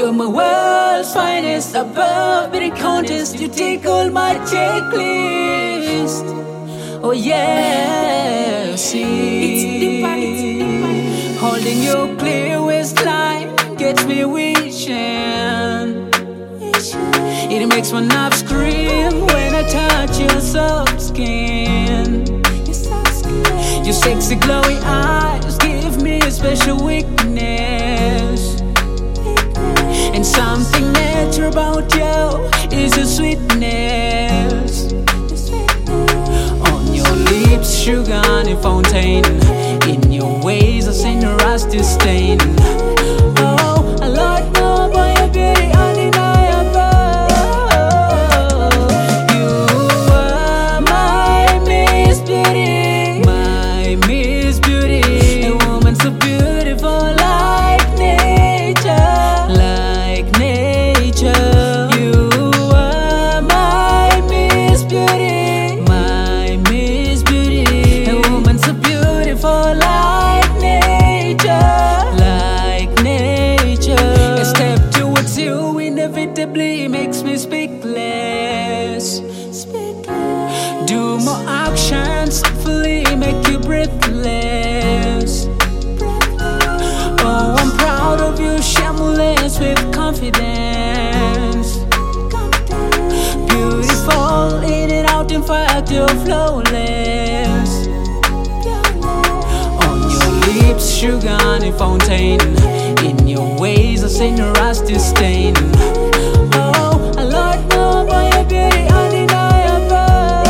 You're my world's finest, above any contest. You take all my checklist. Oh yeah, see, holding your clear waistline gets me wishing. It makes my nerves scream when I touch your soft skin. Your sexy glowing eyes give me a special weakness. And something natural about you is your sweetness. On your lips, sugar and a fountain. In your ways, I send a rusty stain. Oh, I like more about your beauty, undeniable. You are my Miss Beauty, my Miss Beauty. A woman so beautiful like nature, like nature. You are my Miss Beauty, my Miss Beauty. A woman so beautiful like nature, like nature. A step towards you inevitably makes me speechless. Do more actions fully make you breathless. Oh, I'm proud of you, shameless with confidence. Beautiful in and out, in fact you're flawless. On your lips, sugar and a fountain. In your ways, I send a rusty stain. Oh, I like more about your beauty, undeniable.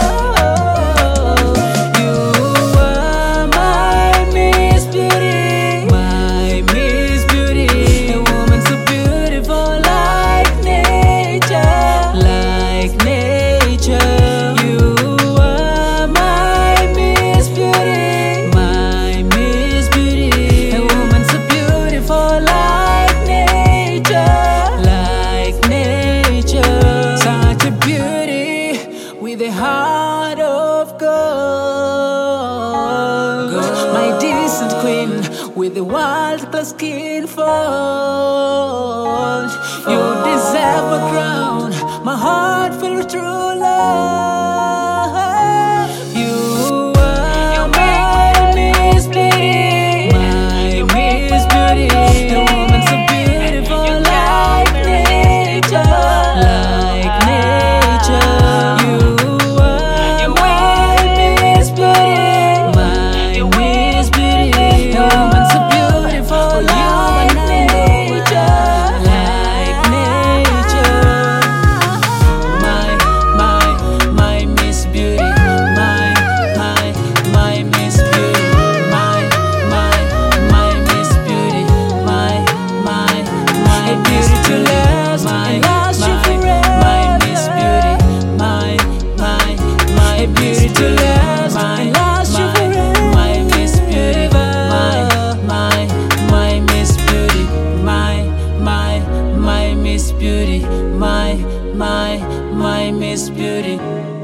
You are my Miss Beauty, my Miss Beauty. A woman so beautiful like nature, like nature. You are my Miss Beauty, my Miss Beauty. A woman so beautiful like nature, like nature. Such a beauty with a heart of gold. My decent queen with a world-class skin fold. You deserve a crown, my heart filled with true love. You are my Miss Beauty, my Miss Beauty. A woman so beautiful like nature, like nature. You are my Miss Beauty, my Miss Beauty. A woman so beautiful like nature, like nature. My Miss Beauty, my Miss Beauty, my Miss Beauty, a beauty to last, last you forever. My Miss Beauty, a beauty to last, last you forever. My Miss Beauty, my Miss Beauty, my Miss Beauty, my Miss Beauty.